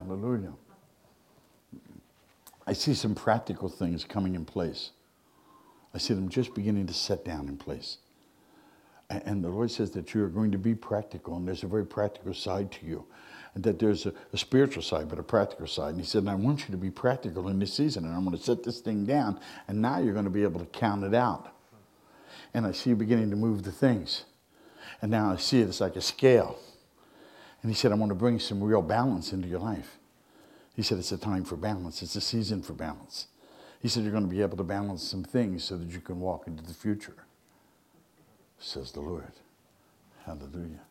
Hallelujah. I see some practical things coming in place. I see them just beginning to set down in place. And the Lord says that you are going to be practical, and there's a very practical side to you. And that there's a spiritual side, but a practical side. And he said, and I want you to be practical in this season, and I'm going to set this thing down, and now you're going to be able to count it out. And I see you beginning to move the things. And now I see it as like a scale. And he said, I want to bring some real balance into your life. He said, it's a time for balance. It's a season for balance. He said, you're going to be able to balance some things so that you can walk into the future, says the Lord. Hallelujah.